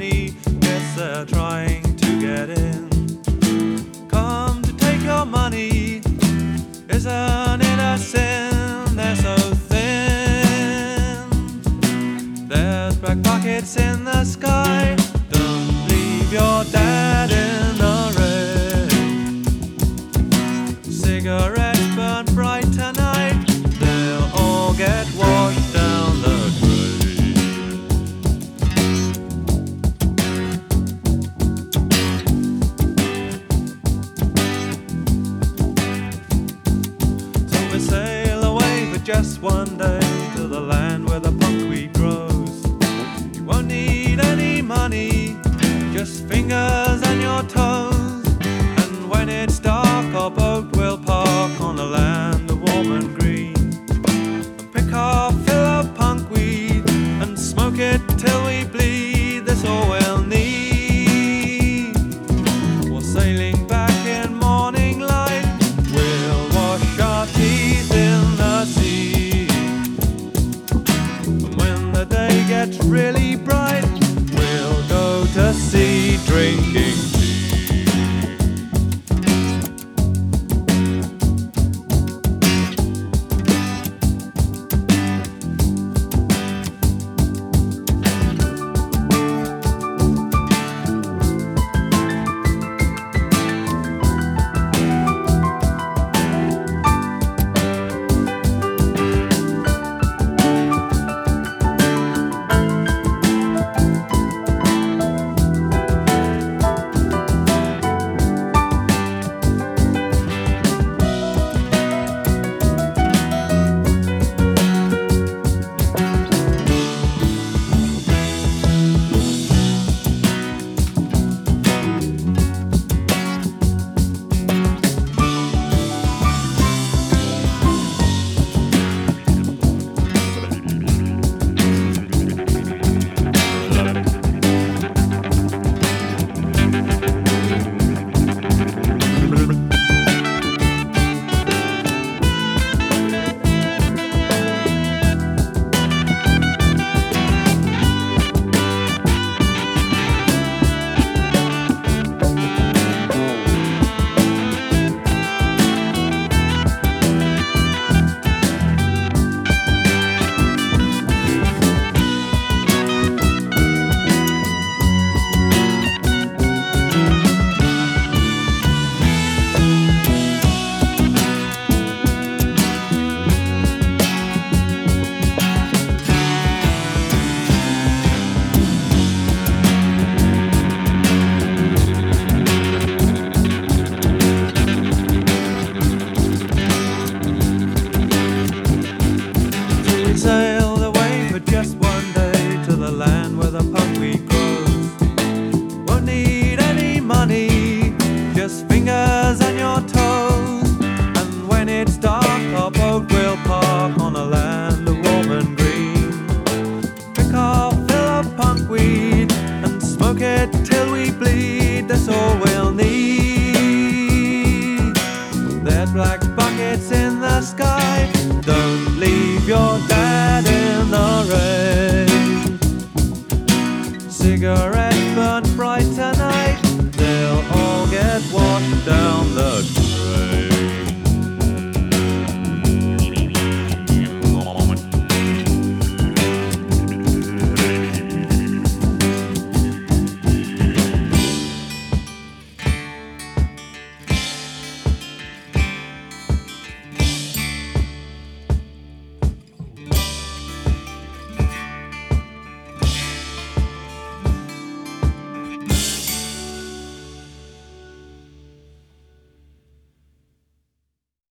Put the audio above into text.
money, guess they're trying to get in. Come to take your money, isn't it a sin? They're so thin. There's black buckets in the sky. Don't leave your dad in the rain. Cigarettes burn bright tonight, they'll all get washed down the sail away for just one day to the land where the buckwheat grows. You won't need any money, just fingers and your toes. And when it's dark, our boat will park on the land of warm and green, and pick our fill of punkweed and smoke it till we bleed. That's all we'll need. While sailing back in morning light, we'll wash our teeth in the sea. And when the day gets really bright, we'll go to sea drinking tea. Sailed away for just one day to the land where the buckwheat grows. Won't need any money, just fingers and your toes. And when it's dark, our boat will park on a land of warm and green. Pick our fill of punkweed and smoke it till we bleed. That's all we'll need. There's black buckets in the sky. Don't leave your dad in the rain. Cigarette